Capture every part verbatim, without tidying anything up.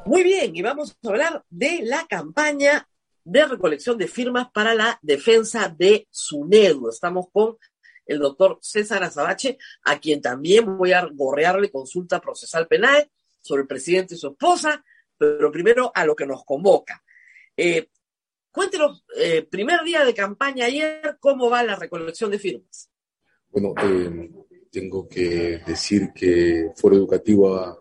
Muy bien, y vamos a hablar de la campaña de recolección de firmas para la defensa de SUNEDU. Estamos con el doctor César Azabache, a quien también voy a gorrearle consulta procesal penal sobre el presidente y su esposa, pero primero a lo que nos convoca. Eh, cuéntenos, eh, primer día de campaña ayer, ¿cómo va la recolección de firmas? Bueno, eh, tengo que decir que Foro Educativo ha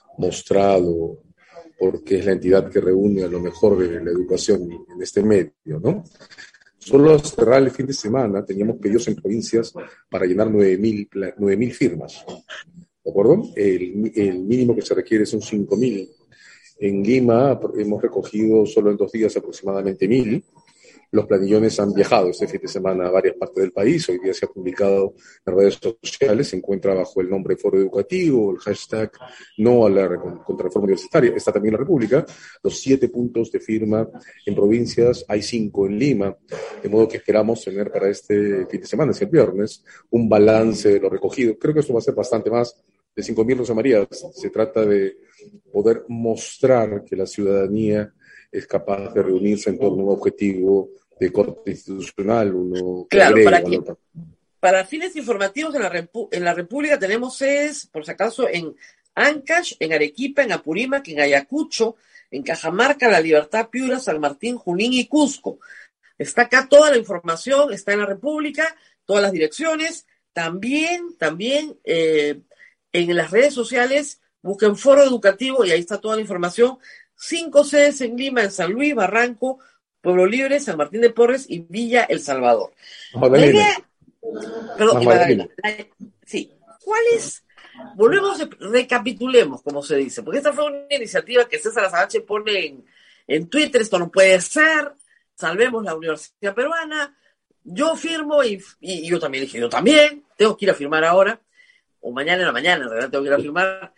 mostrado porque es la entidad que reúne a lo mejor de la educación en este medio, ¿no? Solo a cerrar el fin de semana teníamos pedidos en provincias para llenar nueve mil firmas, ¿de acuerdo? El, el mínimo que se requiere son cinco mil. En Lima hemos recogido solo en dos días aproximadamente mil. Los planillones han viajado este fin de semana a varias partes del país. Hoy día se ha publicado en redes sociales, se encuentra bajo el nombre Foro Educativo, el hashtag no a la contrarreforma universitaria. Está también la República, los siete puntos de firma en provincias, hay cinco en Lima, de modo que esperamos tener para este fin de semana, es el viernes, un balance de lo recogido. Creo que esto va a ser bastante más de cinco mil, Rosa María. Se trata de poder mostrar que la ciudadanía es capaz de reunirse en torno a un objetivo de corte institucional. Uno claro, para, que, para fines informativos en la, Repu- en la República tenemos sedes, por si acaso, en Ancash, en Arequipa, en Apurímac, en Ayacucho, en Cajamarca, La Libertad, Piura, San Martín, Junín y Cusco. Está acá toda la información, está en la República, todas las direcciones. También, también eh, en las redes sociales busquen Foro Educativo y ahí está toda la información. Cinco sedes en Lima, en San Luis, Barranco, Pueblo Libre, San Martín de Porres y Villa El Salvador. La idea, perdón, y Magdalena. La, sí, ¿cuál es? Volvemos, recapitulemos, como se dice, porque esta fue una iniciativa que César Azabache pone en, en Twitter. Esto no puede ser, salvemos la Universidad Peruana. Yo firmo y, y, y yo también dije, yo también, tengo que ir a firmar ahora, o mañana en la mañana, en realidad tengo que ir a firmar.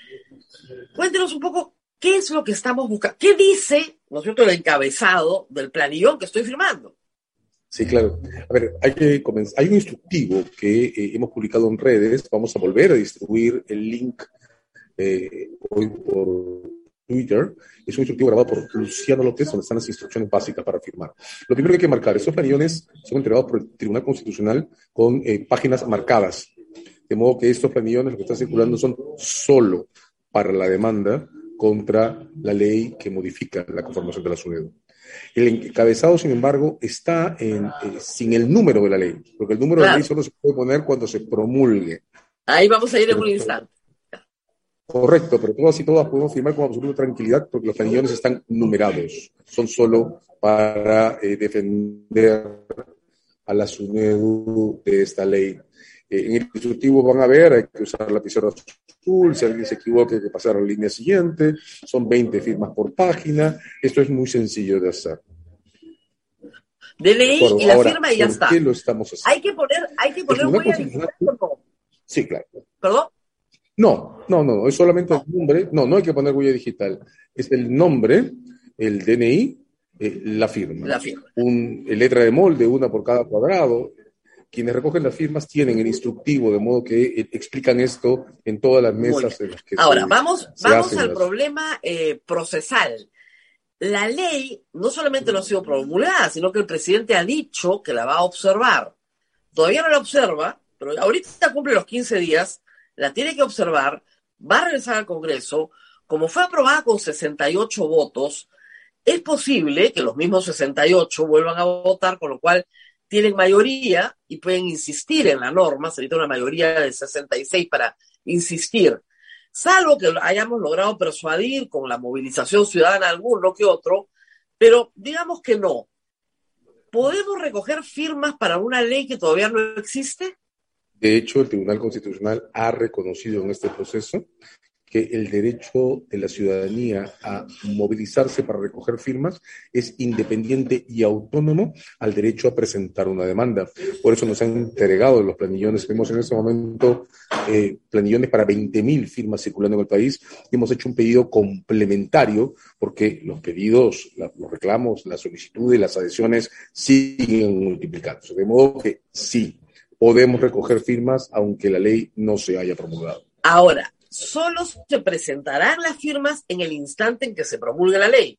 Cuéntenos un poco qué es lo que estamos buscando, qué dice, ¿no es cierto?, el encabezado del planillón que estoy firmando. Sí, claro. A ver, hay que comenzar. Hay un instructivo que eh, hemos publicado en redes. Vamos a volver a distribuir el link eh, hoy por Twitter. Es un instructivo grabado por Luciano López, donde están las instrucciones básicas para firmar. Lo primero que hay que marcar, estos planillones son entregados por el Tribunal Constitucional con eh, páginas marcadas. De modo que estos planillones, lo que están circulando, son solo para la demanda contra la ley que modifica la conformación de la SUNEDU. El encabezado, sin embargo, está en, eh, sin el número de la ley, porque el número claro. de la ley solo se puede poner cuando se promulgue. Ahí vamos a ir en un instante. Correcto, pero todas y todas podemos firmar con absoluta tranquilidad porque los planillones están numerados. Son solo para eh, defender a la SUNEDU de esta ley. Eh, en el instructivo van a ver, hay que usar lapicero azul, si alguien se equivoca hay que pasar a la línea siguiente, son veinte firmas por página, esto es muy sencillo de hacer. D N I y la ahora, firma y ya está. ¿Por qué lo estamos haciendo? Hay que poner, hay que poner huella digital o no. Sí, claro. ¿Perdón? No, no, no, es solamente no. el nombre, no, no hay que poner huella digital, es el nombre, el D N I, eh, la firma. La firma. Un, letra de molde, una por cada cuadrado. Quienes recogen las firmas tienen el instructivo, de modo que eh, explican esto en todas las mesas en las que Ahora, se, vamos, se vamos al las... problema eh, procesal. La ley no solamente no ha sido promulgada, sino que el presidente ha dicho que la va a observar. Todavía no la observa, pero ahorita cumple los quince días, la tiene que observar, va a regresar al Congreso. Como fue aprobada con sesenta y ocho votos, es posible que los mismos sesenta y ocho vuelvan a votar, con lo cual tienen mayoría y pueden insistir en la norma. Se necesita una mayoría de sesenta y seis para insistir. Salvo que hayamos logrado persuadir con la movilización ciudadana alguno que otro, pero digamos que no. ¿Podemos recoger firmas para una ley que todavía no existe? De hecho, el Tribunal Constitucional ha reconocido en este proceso que el derecho de la ciudadanía a movilizarse para recoger firmas es independiente y autónomo al derecho a presentar una demanda. Por eso nos han entregado los planillones. Vemos en este momento eh, planillones para veinte mil firmas circulando en el país y hemos hecho un pedido complementario porque los pedidos, la, los reclamos, las solicitudes, las adhesiones siguen multiplicándose. De modo que sí, podemos recoger firmas aunque la ley no se haya promulgado. Ahora, solo se presentarán las firmas en el instante en que se promulgue la ley.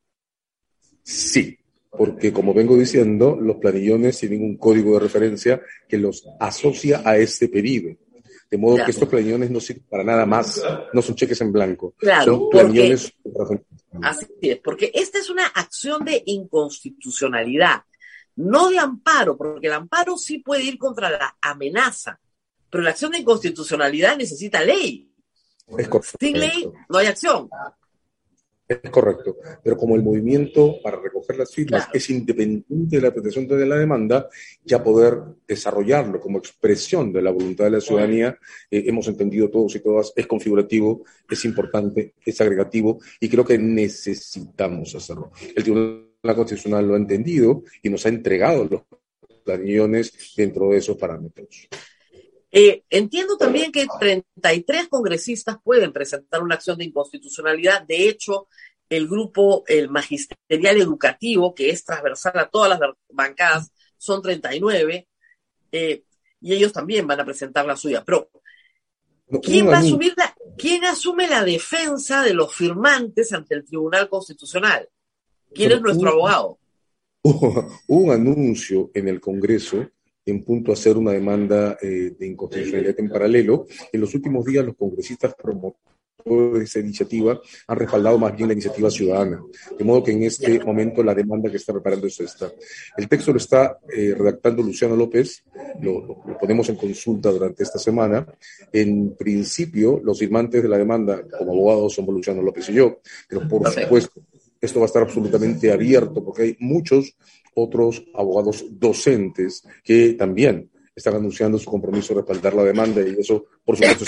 Sí, porque como vengo diciendo, los planillones tienen un código de referencia que los asocia a este pedido. De modo ya. que estos planillones no sirven para nada más, no son cheques en blanco. Claro, son planillones. Porque, así es, porque esta es una acción de inconstitucionalidad, no de amparo, porque el amparo sí puede ir contra la amenaza, pero la acción de inconstitucionalidad necesita ley. Es correcto. Sin ley no hay acción. Es correcto, pero como el movimiento para recoger las firmas claro. es independiente de la presentación de la demanda, ya poder desarrollarlo como expresión de la voluntad de la ciudadanía, eh, hemos entendido todos y todas, es configurativo, es importante, es agregativo y creo que necesitamos hacerlo. El Tribunal Constitucional lo ha entendido y nos ha entregado los planillones dentro de esos parámetros. Eh, entiendo también que treinta y tres congresistas pueden presentar una acción de inconstitucionalidad. De hecho, el grupo, el magisterial educativo, que es transversal a todas las bancadas, son treinta y nueve, eh, y ellos también van a presentar la suya. Pero, ¿quién va a asumir la, quién asume la defensa de los firmantes ante el Tribunal Constitucional? ¿Quién es nuestro abogado? Hubo un anuncio en el Congreso en punto a hacer una demanda eh, de inconstitucionalidad en paralelo. En los últimos días los congresistas promotores de esa iniciativa han respaldado más bien la iniciativa ciudadana, de modo que en este momento la demanda que está preparando es esta. El texto lo está eh, redactando Luciano López, lo, lo, lo ponemos en consulta durante esta semana. En principio, los firmantes de la demanda como abogados somos Luciano López y yo, pero por supuesto, esto va a estar absolutamente abierto porque hay muchos otros abogados docentes que también están anunciando su compromiso de respaldar la demanda y eso, por supuesto,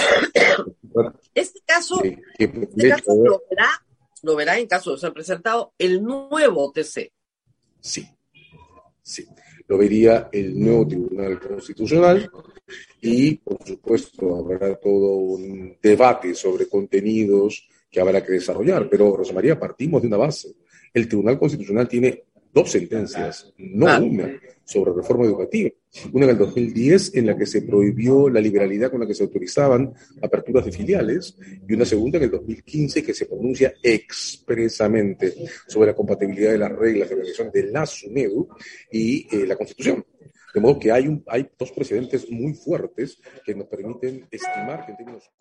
este caso, que, que este caso lo, verá, lo verá en caso de ser presentado el nuevo T C. Sí, sí, lo vería el nuevo Tribunal Constitucional y, por supuesto, habrá todo un debate sobre contenidos que habrá que desarrollar, pero, Rosa María, partimos de una base. El Tribunal Constitucional tiene dos sentencias, no ah. una, sobre reforma educativa. Una en el dos mil diez, en la que se prohibió la liberalidad con la que se autorizaban aperturas de filiales, y una segunda en el dos mil quince, que se pronuncia expresamente sobre la compatibilidad de las reglas de organización de la SUNEDU y eh, la Constitución. De modo que hay, un, hay dos precedentes muy fuertes que nos permiten estimar que en términos...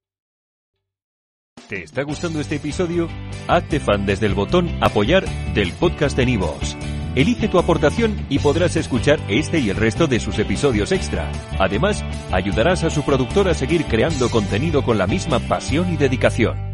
¿Te está gustando este episodio? Hazte fan desde el botón Apoyar del podcast de Nivos. Elige tu aportación y podrás escuchar este y el resto de sus episodios extra. Además, ayudarás a su productor a seguir creando contenido con la misma pasión y dedicación.